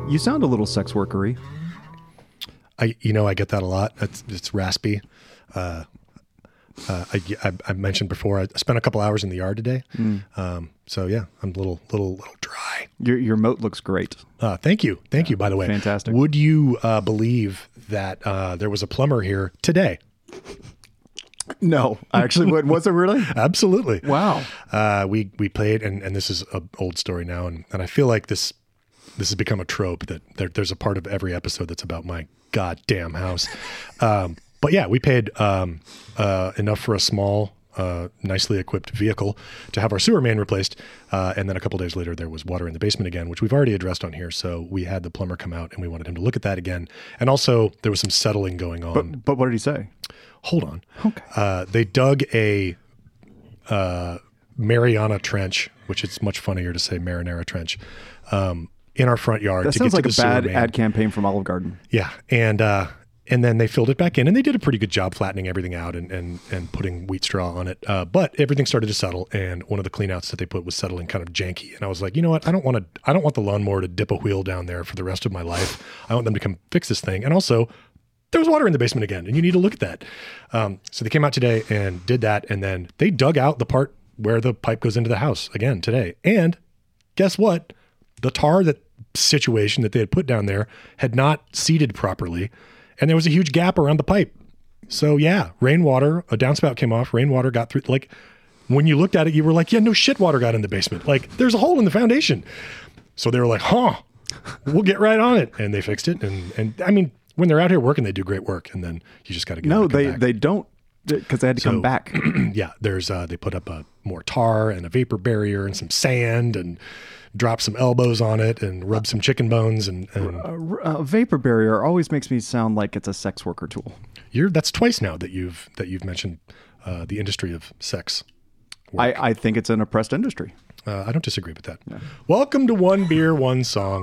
You sound a little sex workery. I get that a lot. It's raspy. I mentioned before, I spent a couple hours in the yard today. So yeah, I'm a little dry. Your moat looks great. Thank you. Thank you, by the way. Fantastic. Would you believe that there was a plumber here today? No, I actually would. Was it really? Absolutely. Wow. We played, and this is an old story now, and I feel like this has become a trope that there's a part of every episode that's about my goddamn house. But yeah, we paid enough for a small, nicely equipped vehicle to have our sewer main replaced. And then a couple days later, there was water in the basement again, which we've already addressed on here. So we had the plumber come out and we wanted him to look at that again. And also there was some settling going on. But what did he say? Hold on. Okay. They dug a Mariana Trench, which is much funnier to say Marinara Trench, in our front yard. That to sounds get like to a bad main. ad campaign from Olive Garden. Yeah. And then they filled it back in, and they did a pretty good job flattening everything out and putting wheat straw on it. But everything started to settle, and one of the clean outs that they put was settling kind of janky. And I was like, you know what? I don't want the lawnmower to dip a wheel down there for the rest of my life. I want them to come fix this thing. And also, there was water in the basement again, and you need to look at that. So they came out today and did that, and then they dug out the part where the pipe goes into the house again today. And guess what? The tar situation that they had put down there had not seeded properly, and there was a huge gap around the pipe. So yeah, rainwater, a downspout came off, rainwater got through. Like when you looked at it, you were like, yeah, no shit, water got in the basement. Like there's a hole in the foundation. So they were like, we'll get right on it. And they fixed it. And I mean, when they're out here working, they do great work. And then you just got to get No, they don't, because they had to come back. Yeah, they put up more tar and a vapor barrier and some sand and drop some elbows on it and rub some chicken bones and a vapor barrier always makes me sound like it's a sex worker tool. That's twice now that you've mentioned the industry of sex work. I think it's an oppressed industry. I don't disagree with that. Yeah. Welcome to One Beer, One Song.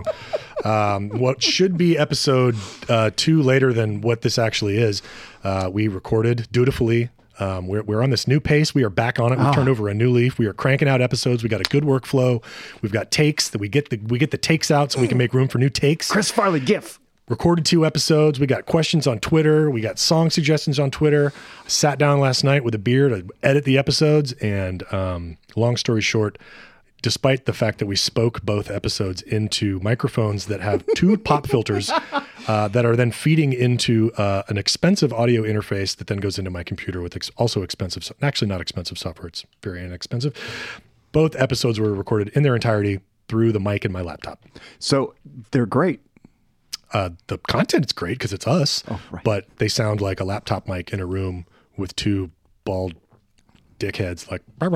What should be episode 2 later than what this actually is. We recorded dutifully. We're on this new pace. We are back on it. We've turned over a new leaf. We are cranking out episodes. We got a good workflow. We've got takes that we get the takes out so we can make room for new takes. Chris Farley GIF. Recorded 2 episodes. We got questions on Twitter. We got song suggestions on Twitter. I sat down last night with a beer to edit the episodes. And long story short, despite the fact that we spoke both episodes into microphones that have 2 pop filters that are then feeding into an expensive audio interface that then goes into my computer with also expensive, actually not expensive software. It's very inexpensive. Both episodes were recorded in their entirety through the mic in my laptop. So they're great. The content is great because it's us, right. But they sound like a laptop mic in a room with 2 bald dickheads,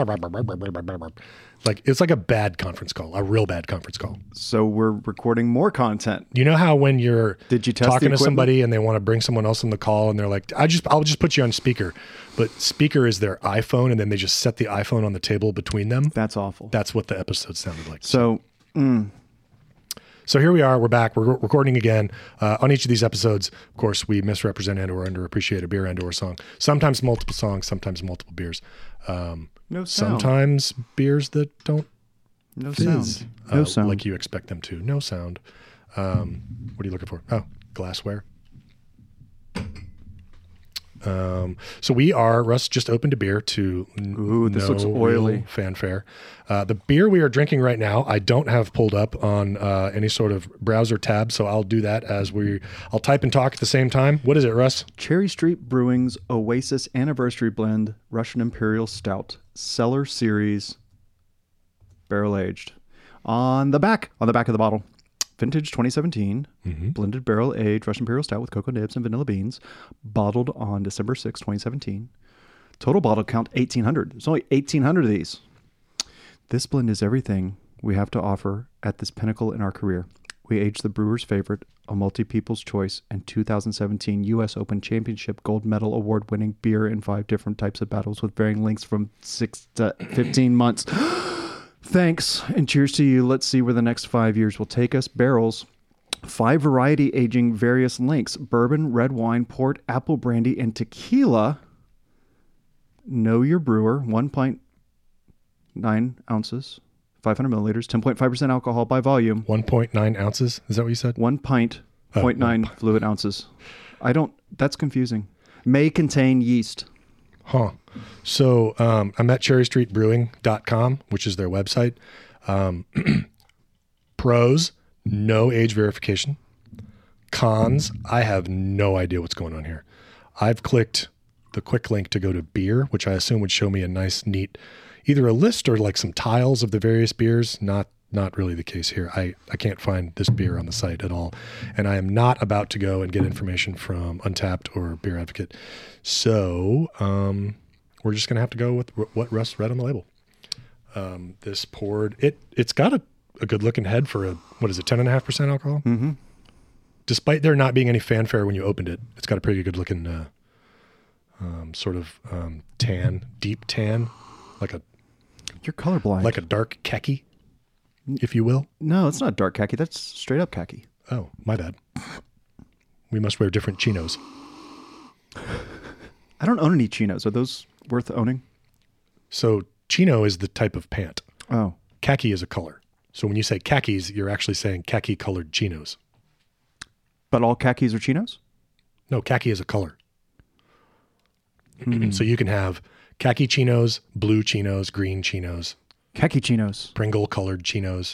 like it's like a bad conference call, a real bad conference call. So we're recording more content. You know how when you're talking to the somebody and they want to bring someone else on the call and they're like, I'll just put you on speaker, but speaker is their iPhone, and then they just set the iPhone on the table between them. That's awful. That's what the episode sounded like. So, here we are. We're back. We're recording again. On each of these episodes, of course, we misrepresent and/or underappreciate a beer and/or song. Sometimes multiple songs, sometimes multiple beers. No sound. Sometimes beers that don't no fizz, sound. No sound. like you expect them to. No sound. What are you looking for? Oh, glassware. So we are, Russ just opened a beer to this looks oily. real fanfare. The beer we are drinking right now, I don't have pulled up on any sort of browser tab, so I'll do that I'll type and talk at the same time. What is it, Russ? Cherry Street Brewing's Oasis Anniversary Blend Russian Imperial Stout, Cellar Series, barrel aged. On the back of the bottle, vintage 2017, blended barrel aged Russian Imperial Stout with cocoa nibs and vanilla beans, bottled on December 6, 2017. Total bottle count 1,800. There's only 1,800 of these. This blend is everything we have to offer at this pinnacle in our career. We aged the brewer's favorite, a multi-people's choice, and 2017 U.S. Open Championship gold medal award-winning beer in 5 different types of battles with varying lengths from 6 to 15 months. Thanks, and cheers to you. Let's see where the next 5 years will take us. Barrels, 5 variety aging various lengths: bourbon, red wine, port, apple brandy, and tequila. Know your brewer, 1.9 ounces, 500 milliliters, 10.5% alcohol by volume, 1.9 ounces. Is that what you said? 1 pint, Oh, 0.9 fluid ounces. That's confusing. May contain yeast. Huh. So I'm at cherrystreetbrewing.com, which is their website. Pros, no age verification. Cons, I have no idea what's going on here. I've clicked the quick link to go to beer, which I assume would show me a nice, neat, either a list or like some tiles of the various beers. Not really the case here. I can't find this beer on the site at all. And I am not about to go and get information from Untapped or Beer Advocate. So we're just going to have to go with what Russ read on the label. This poured, it's got a good looking head for a, 10.5% alcohol? Mm-hmm. Despite there not being any fanfare when you opened it, it's got a pretty good looking sort of tan, deep tan, You're colorblind. like a dark khaki, if you will. No, it's not dark khaki. That's straight up khaki. Oh, my bad. We must wear different chinos. I don't own any chinos. Are those worth owning? So chino is the type of pant. Oh. Khaki is a color. So when you say khakis, you're actually saying khaki colored chinos. But all khakis are chinos? No, khaki is a color. So you can have khaki chinos, blue chinos, green chinos, Khaki chinos. Pringle colored chinos.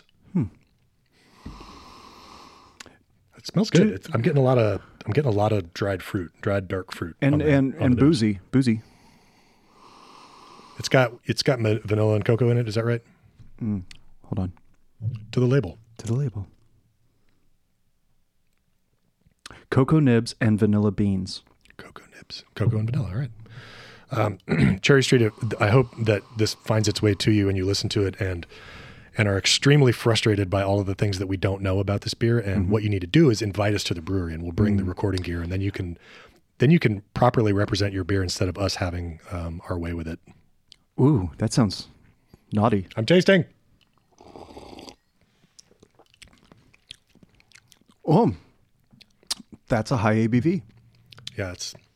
It smells good. I'm getting a lot of dried dark fruit. And on the nose. boozy. It's got vanilla and cocoa in it. Is that right? Hold on. To the label. To the label. Cocoa nibs and vanilla beans. Cocoa nibs, cocoa and vanilla. All right. Cherry Street, I hope that this finds its way to you and you listen to it and are extremely frustrated by all of the things that we don't know about this beer. And what you need to do is invite us to the brewery and we'll bring the recording gear, and then you can properly represent your beer instead of us having our way with it. Ooh, that sounds naughty. I'm tasting. Oh, that's a high ABV. Yeah,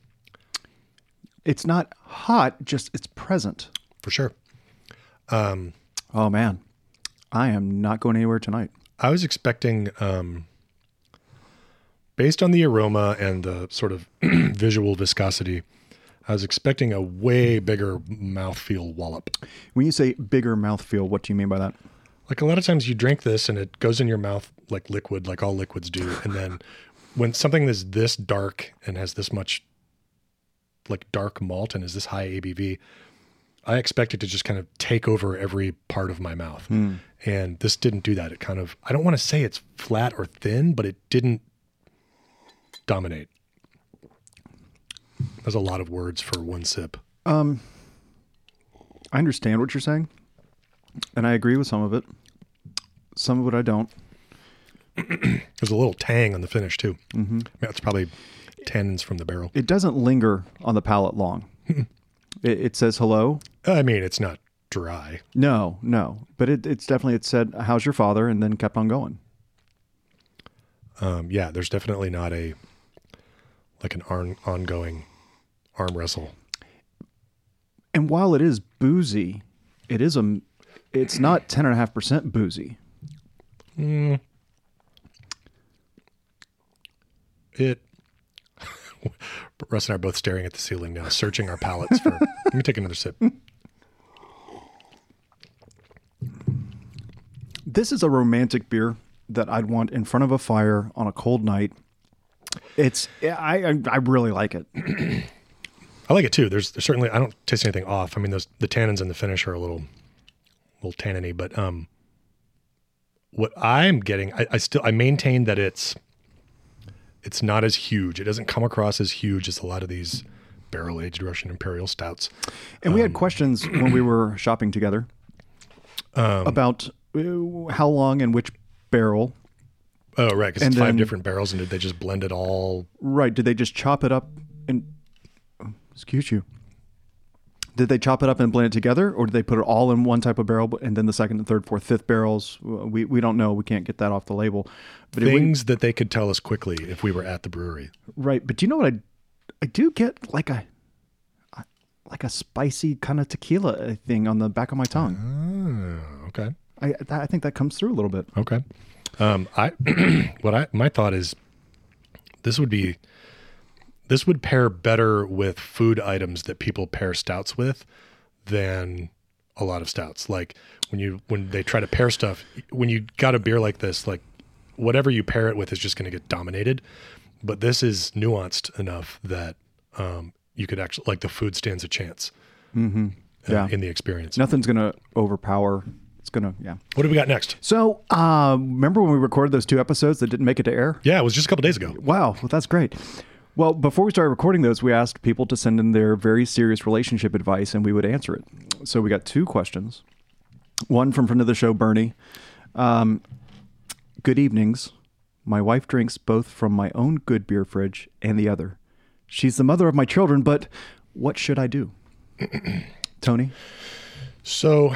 It's not hot, just it's present. for sure. Oh man, I am not going anywhere tonight. I was expecting, based on the aroma and the sort of visual viscosity, I was expecting a way bigger mouthfeel wallop. When you say bigger mouthfeel, what do you mean by that? Like a lot of times you drink this and it goes in your mouth like liquid, like all liquids do. And then when something is this dark and has this much like dark malt and is this high ABV, I expect it to just kind of take over every part of my mouth. And this didn't do that. It kind of, I don't want to say it's flat or thin, but it didn't dominate. There's a lot of words for one sip. I understand what you're saying, and I agree with some of it. Some of it I don't. There's a little tang on the finish too. That's probably tannins from the barrel. It doesn't linger on the palate long. It says hello. I mean, it's not dry. No, but it's definitely, it said, how's your father? And then kept on going. Yeah, there's definitely not an ongoing arm wrestle. And while it is boozy, it's not 10.5% boozy. Russ and I are both staring at the ceiling now, searching our palates for. Let me take another sip. This is a romantic beer that I'd want in front of a fire on a cold night. I really like it. I like it too. There's certainly, I don't taste anything off. I mean, the tannins in the finish are a little tanniny, but what I'm getting, I maintain that it's not as huge. It doesn't come across as huge as a lot of these barrel-aged Russian Imperial stouts. And we had questions when we were shopping together about how long and which barrel. Oh, right, because And it's 5 then- different barrels, and did they just blend it all? Right. Did they just chop it up and... Excuse you. Did they chop it up and blend it together, or did they put it all in one type of barrel, and then the second and third, fourth, fifth barrels? We don't know. We can't get that off the label. But Things that they could tell us quickly if we were at the brewery. right. But do you know what I do get like a spicy kind of tequila thing on the back of my tongue. Oh, okay. I think that comes through a little bit. Okay. My thought is this would pair better with food items that people pair stouts with than a lot of stouts. Like when they try to pair stuff, when you got a beer like this, like whatever you pair it with is just going to get dominated. But this is nuanced enough that you could actually, like, the food stands a chance in the experience. Nothing's going to overpower. It's going to, yeah. What do we got next? So, remember when we recorded those 2 episodes that didn't make it to air? Yeah, it was just a couple days ago. Wow, well, that's great. Well, before we started recording those, we asked people to send in their very serious relationship advice, and we would answer it. So we got 2 questions. One from friend of the show, Bernie. Good evenings. My wife drinks both from my own good beer fridge and the other. She's the mother of my children, but what should I do? Tony? So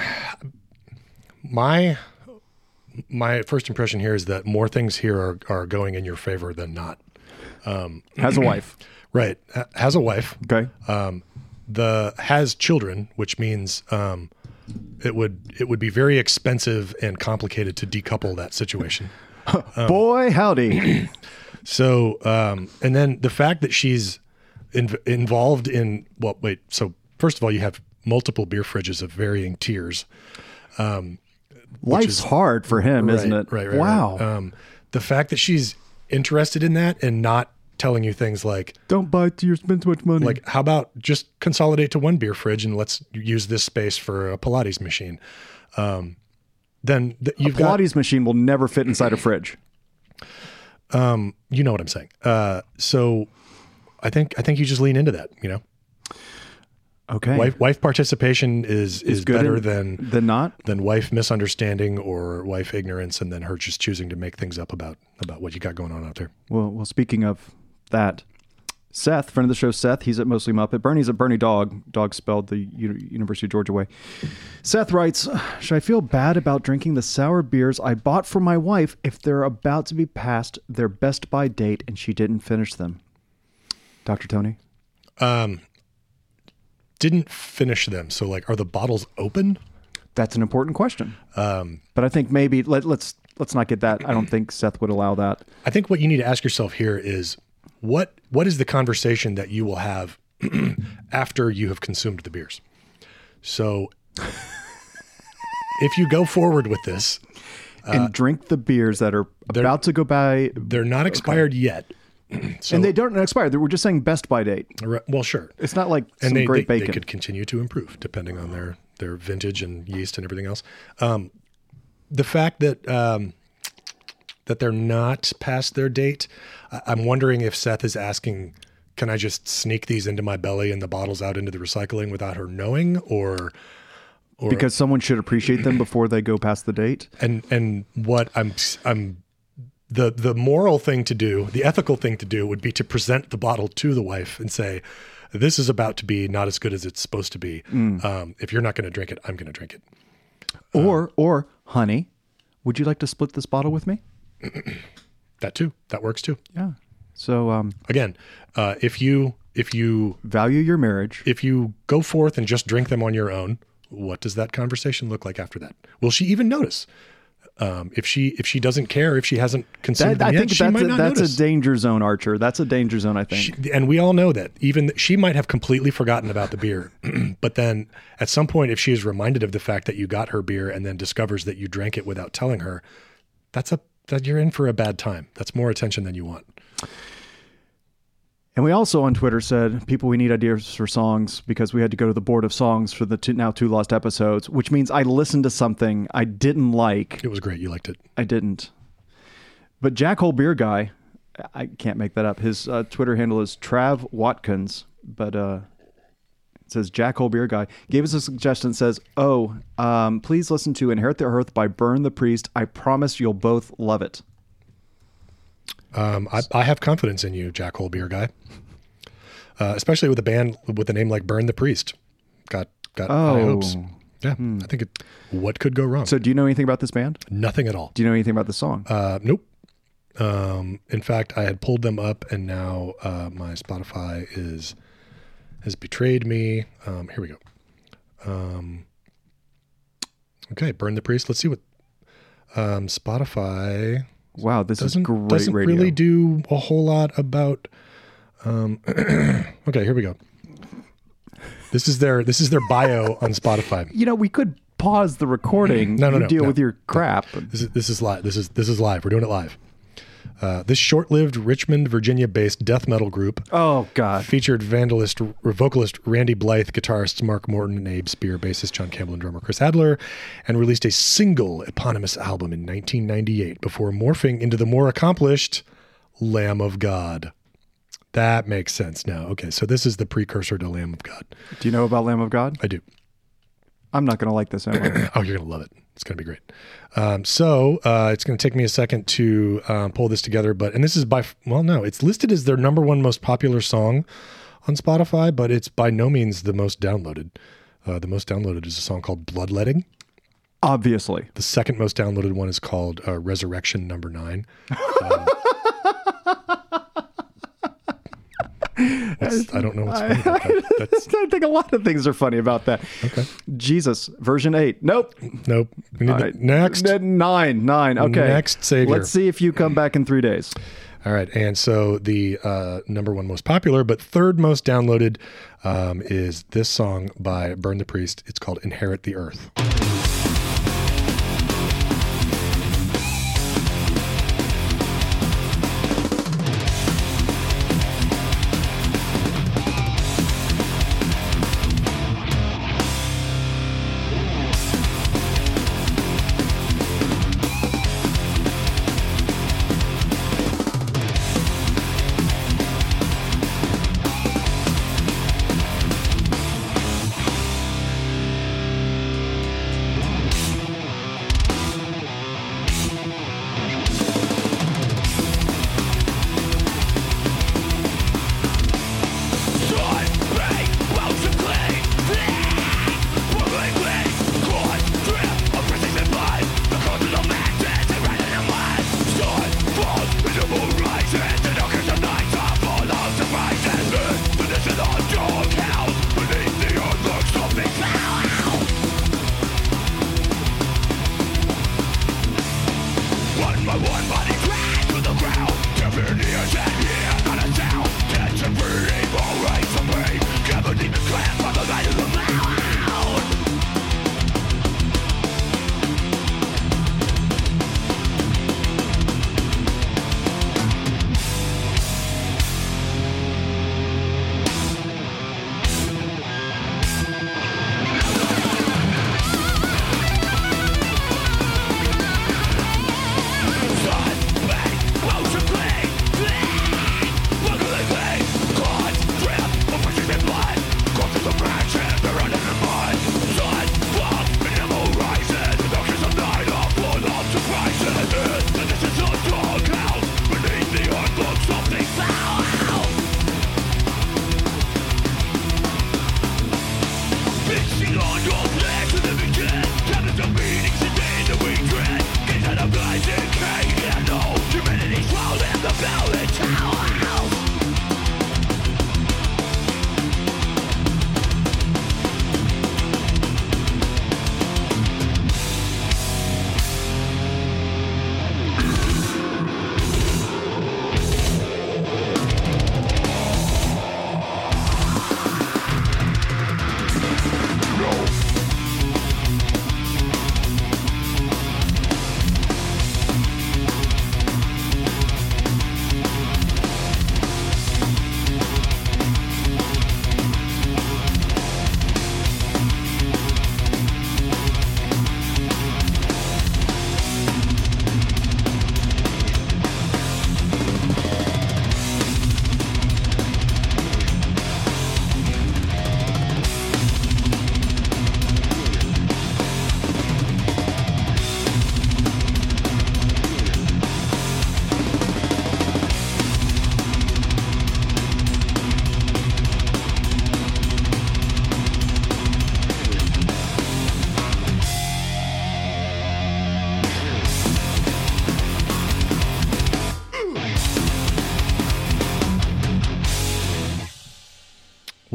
my first impression here is that more things here are going in your favor than not. Has a wife. Right. Has a wife. Okay. Has children, which means it would be very expensive and complicated to decouple that situation. Boy, howdy. So, and then the fact that she's involved in, so first of all, you have multiple beer fridges of varying tiers. Life's hard for him, isn't it? Right. Wow. Right. The fact that she's interested in that and not telling you things like, don't buy it, you spend too much money. Like, how about just consolidate to one beer fridge and let's use this space for a Pilates machine. Then you've got Pilates machine will never fit inside a fridge. You know what I'm saying. So I think you just lean into that, you know. Okay. Wife participation is better than not than wife misunderstanding or wife ignorance, and then her just choosing to make things up about what you got going on out there. Well, speaking of that, Seth, friend of the show, Seth, he's at Mostly Muppet. Bernie's at Bernie Dog spelled the University of Georgia way. Seth writes, should I feel bad about drinking the sour beers I bought for my wife if they're about to be past their best by date and she didn't finish them? Dr. Tony? Didn't finish them. So, like, are the bottles open? That's an important question. But I think maybe let's not get that. I don't think Seth would allow that. I think what you need to ask yourself here is what is the conversation that you will have after you have consumed the beers? So if you go forward with this and drink the beers that are about to go by, they're not expired yet. So, and they don't expire. We're just saying best by date. Well, sure. It's not like some and great bacon. They could continue to improve depending on their vintage and yeast and everything else. The fact that that they're not past their date, I'm wondering if Seth is asking, can I just sneak these into my belly and the bottles out into the recycling without her knowing, or because someone should appreciate them before they go past the date? And what I'm the moral thing to do, the ethical thing to do would be to present the bottle to the wife and say, this is about to be not as good as it's supposed to be. If you're not going to drink it, I'm going to drink it. Or honey, would you like to split this bottle with me? That too. That works too. Yeah. So, again, if you value your marriage, if you go forth and just drink them on your own, what does that conversation look like after that? Will she even notice? If she doesn't care, if she hasn't considered them yet, she might not notice. That's a danger zone, Archer. That's a danger zone, I think. And we all know that. Even she might have completely forgotten about the beer. But then at some point, if she is reminded of the fact that you got her beer and then discovers that you drank it without telling her, that you're in for a bad time. That's more attention than you want. And we also on Twitter said, people, we need ideas for songs because we had to go to the board of songs for the two lost episodes, which means I listened to something I didn't like. It was great. You liked it. I didn't. But Jackhole Beer Guy, I can't make that up. His Twitter handle is Trav Watkins, but it says Jackhole Beer Guy. Gave us a suggestion, says, please listen to Inherit the Earth by Burn the Priest. I promise you'll both love it. I have confidence in you, Jackhole Beer Guy. Especially with a band with a name like Burn the Priest. Got high hopes. Yeah, I think what could go wrong? So do you know anything about this band? Nothing at all. Do you know anything about the song? Nope. In fact, I had pulled them up and now my Spotify has betrayed me. Here we go. Okay, Burn the Priest. Let's see what Spotify Wow, this is doesn't great radio. really do a whole lot about. Okay, here we go. This is their bio on Spotify. You know, we could pause the recording. No, deal with your crap. This is live. This is live. We're doing it live. This short-lived Richmond, Virginia-based death metal group. Oh God! Featured vocalist Randy Blythe, guitarists Mark Morton and Abe Spear, bassist John Campbell, and drummer Chris Adler, and released a single eponymous album in 1998 before morphing into the more accomplished Lamb of God. That makes sense now. Okay, so this is the precursor to Lamb of God. Do you know about Lamb of God? I do. I'm not going to like this anyway. Oh, you're going to love it. It's going to be great. So it's going to take me a second to pull this together, and this is it's listed as their number one most popular song on Spotify, but it's by no means the most downloaded. The most downloaded is a song called Bloodletting. Obviously. The second most downloaded one is called Resurrection Number 9. I don't know what's funny about that. I think a lot of things are funny about that. Okay. Jesus, version 8. Nope. We need next. 9. Okay. Next Savior. Let's see if you come back in 3 days. All right. And so the number one most popular, but third most downloaded is this song by Burn the Priest. It's called Inherit the Earth.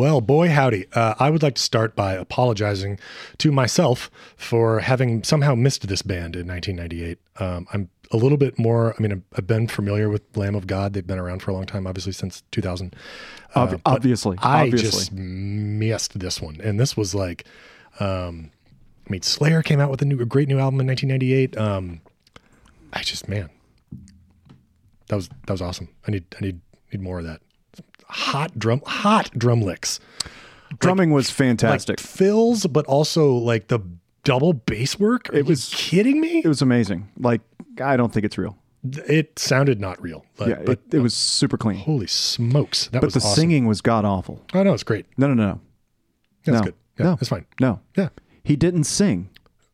Well, boy, howdy. I would like to start by apologizing to myself for having somehow missed this band in 1998. I'm a little bit more, I've been familiar with Lamb of God. They've been around for a long time, obviously since 2000. Obviously. I just missed this one. And this was like, Slayer came out with a great new album in 1998. Man, that was awesome. I need more of that. Hot drum licks. Drumming was fantastic. Like fills, but also like the double bass work. Are you kidding me? It was amazing. Like, I don't think it's real. It sounded not real. But it was super clean. Holy smokes. But the awesome. singing was god awful. Oh, no, it's great. No. That's good. Yeah, no. it's fine. No. Yeah. He didn't sing.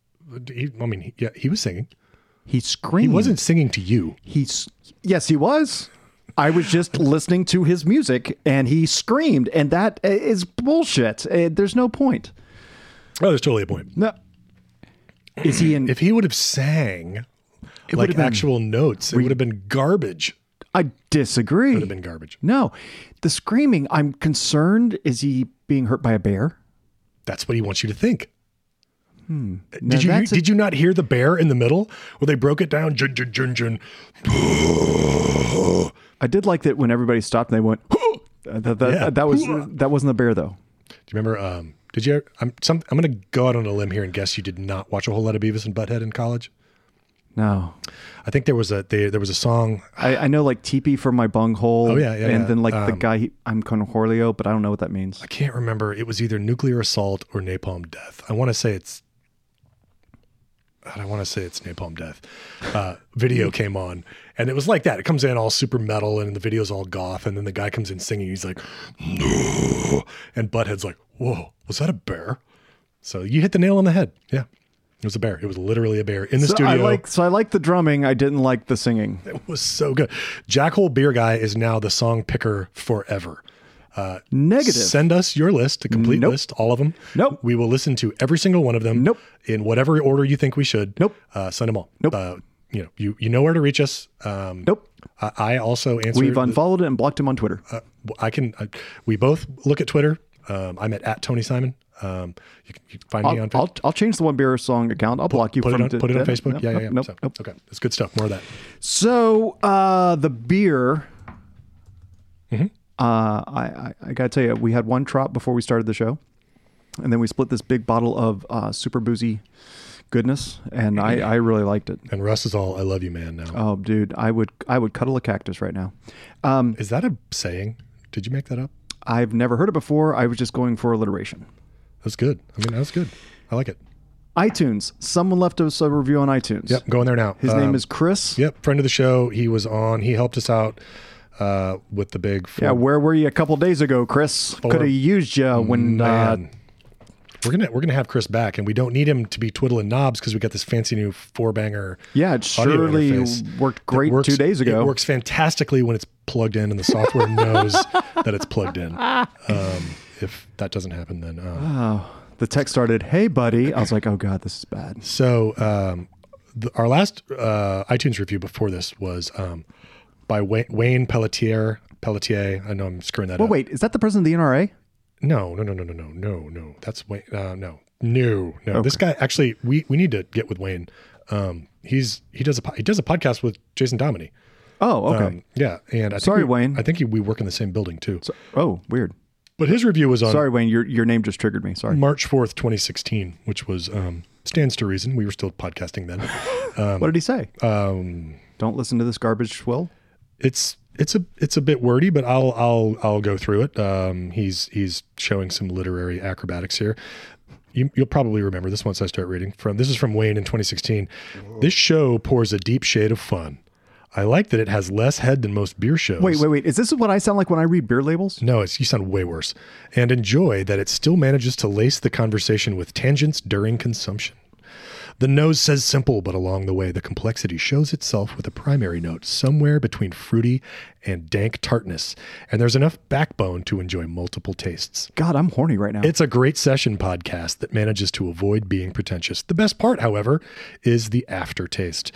He was singing. He screamed. He wasn't singing to you. Yes, he was. I was just listening to his music and he screamed, and that is bullshit. There's no point. Oh, there's totally a point. No. Is he in? If he would have sang like actual notes, it would have been garbage. I disagree. It would have been garbage. No. The screaming, I'm concerned. Is he being hurt by a bear? That's what he wants you to think. Did you not hear the bear in the middle where they broke it down? Jun, jun, jun, jun. I did like that when everybody stopped and they went, that wasn't the bear though. Do you remember, did you, I'm going to go out on a limb here and guess you did not watch a whole lot of Beavis and Butthead in college. No. I think there was a song. I know like teepee for my bunghole. Oh yeah. And then like the guy, I'm Cornholio, but I don't know what that means. I can't remember. It was either Nuclear Assault or Napalm Death. I want to say it's Napalm Death. Video came on and it was like that. It comes in all super metal and the video's all goth. And then the guy comes in singing. He's like, no. And Butthead's like, whoa, was that a bear? So you hit the nail on the head. Yeah. It was a bear. It was literally a bear in the studio. I like the drumming. I didn't like the singing. It was so good. Jackhole Beer Guy is now the song picker forever. Negative. Send us your list, a complete list, all of them. Nope. We will listen to every single one of them. Nope. In whatever order you think we should. Nope. Send them all. Nope. You know where to reach us. Nope. I also answer. We've unfollowed it and blocked him on Twitter. We both look at Twitter. I'm at Tony Simon. You can find me on Facebook. I'll change the One Beer Song account. I'll block you put from it on Facebook. Nope, Yeah. Nope. Okay. It's good stuff. More of that. So the beer. Mm-hmm. I gotta tell you, we had one drop before we started the show, and then we split this big bottle of super boozy goodness, and I really liked it. And Russ is all "I love you, man." Now, oh, dude, I would cuddle a cactus right now. Is that a saying? Did you make that up? I've never heard it before. I was just going for alliteration. That's good. That's good. I like it. iTunes. Someone left us a review on iTunes. Yep, going there now. His name is Chris. Yep, friend of the show. He was on. He helped us out with the big. Where were you a couple days ago, Chris? Could have used you when. We're gonna have Chris back, and we don't need him to be twiddling knobs because we got this fancy new 4-banger. Yeah, it surely worked great 2 days ago. It works fantastically when it's plugged in, and the software knows that it's plugged in. If that doesn't happen, then the text started, "Hey, buddy." I was like, "Oh God, this is bad." So our last iTunes review before this was by Wayne Pelletier. I know I'm screwing that up. Well, wait, is that the president of the NRA? No. That's Wayne. No. Okay. This guy actually, we need to get with Wayne. He does a podcast with Jason Dominy. Oh, okay. Yeah, and Wayne. I think we work in the same building too. Weird. But his review was on. Sorry, Wayne. Your name just triggered me. Sorry. March 4th, 2016, which was stands to reason. We were still podcasting then. What did he say? Don't listen to this garbage swill. It's a bit wordy, but I'll go through it. He's showing some literary acrobatics here. You'll probably remember this once I start reading. This is from Wayne in 2016. This show pours a deep shade of fun. I like that it has less head than most beer shows. Wait. Is this what I sound like when I read beer labels? No, you sound way worse. And enjoy that it still manages to lace the conversation with tangents during consumption. The nose says simple, but along the way, the complexity shows itself with a primary note somewhere between fruity and dank tartness. And there's enough backbone to enjoy multiple tastes. God, I'm horny right now. It's a great session podcast that manages to avoid being pretentious. The best part, however, is the aftertaste.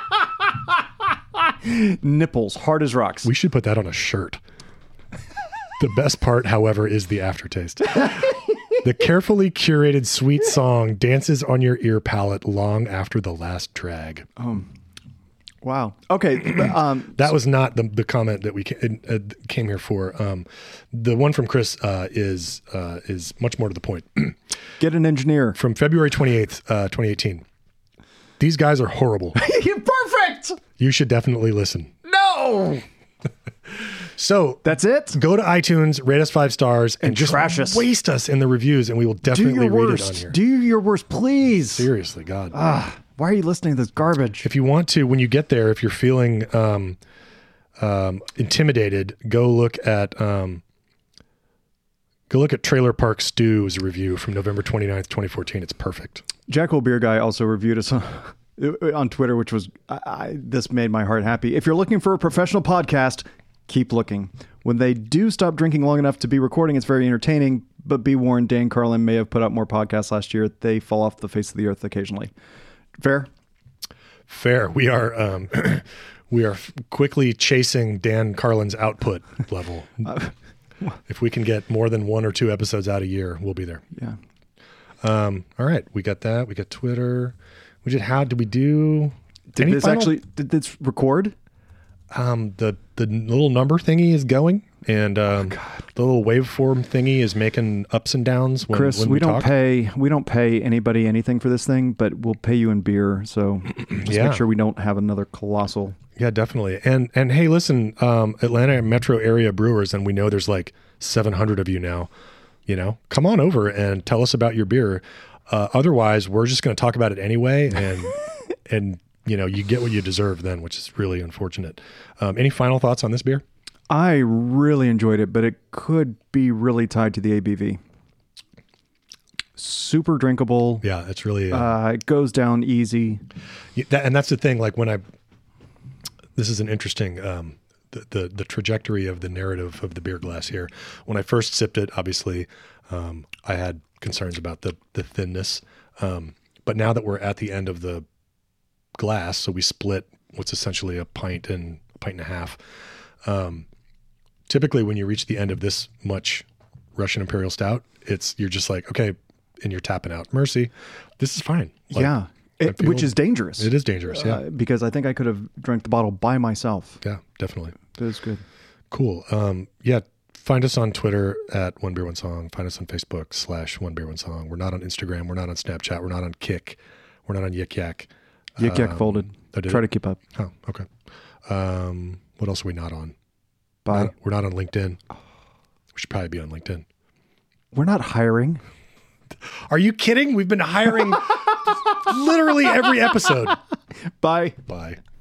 Nipples, hard as rocks. We should put that on a shirt. The best part, however, is the aftertaste. The carefully curated sweet song dances on your ear palate long after the last drag. Wow. Okay. That was not the comment that we came here for. The one from Chris is much more to the point. Get an engineer. From February 28th, 2018. These guys are horrible. Perfect. You should definitely listen. No. So that's it. Go to iTunes, rate us 5 stars, and just trash us. Waste us in the reviews, and we will definitely read it on here. Do your worst, please. Seriously, God. Why are you listening to this garbage? If you want to, when you get there, if you're feeling intimidated, go look at Trailer Park Stew's review from November 29th, 2014. It's perfect. Jackal Beer Guy also reviewed us on Twitter, which was this made my heart happy. If you're looking for a professional podcast, keep looking. When they do stop drinking long enough to be recording, it's very entertaining. But be warned, Dan Carlin may have put out more podcasts last year. They fall off the face of the earth occasionally. Fair. We are quickly chasing Dan Carlin's output level. If we can get more than 1 or 2 episodes out a year, we'll be there. Yeah. All right. We got that. We got Twitter. Did we do? Did this record? The little number thingy is going, and the little waveform thingy is making ups and downs. Chris, we don't pay anybody anything for this thing, but we'll pay you in beer. So just make sure we don't have another colossal. Yeah, definitely. And hey, listen, Atlanta metro area brewers, and we know there's like 700 of you now. Come on over and tell us about your beer. Otherwise, we're just going to talk about it anyway, and you get what you deserve then, which is really unfortunate. Any final thoughts on this beer? I really enjoyed it, but it could be really tied to the ABV. Super drinkable. Yeah, it's really... it goes down easy. And that's the thing, like this is an interesting... the trajectory of the narrative of the beer glass here. When I first sipped it, obviously, I had concerns about the thinness. But now that we're at the end of the glass, so we split what's essentially a pint and a half. Typically when you reach the end of this much Russian Imperial Stout, you're just like, okay, and you're tapping out. Mercy. This is fine. Yeah. Which is dangerous. It is dangerous. Yeah. Because I think I could have drank the bottle by myself. Yeah, definitely. It was good. Cool. Yeah. Find us on Twitter at One Beer One Song. Find us on Facebook /One Beer One Song. We're not on Instagram. We're not on Snapchat. We're not on Kik. We're not on Yik Yak. Yik Yak folded. Try to keep up. Oh, okay. What else are we not on? Bye. We're not on LinkedIn. We should probably be on LinkedIn. We're not hiring. Are you kidding? We've been hiring literally every episode. Bye. Bye.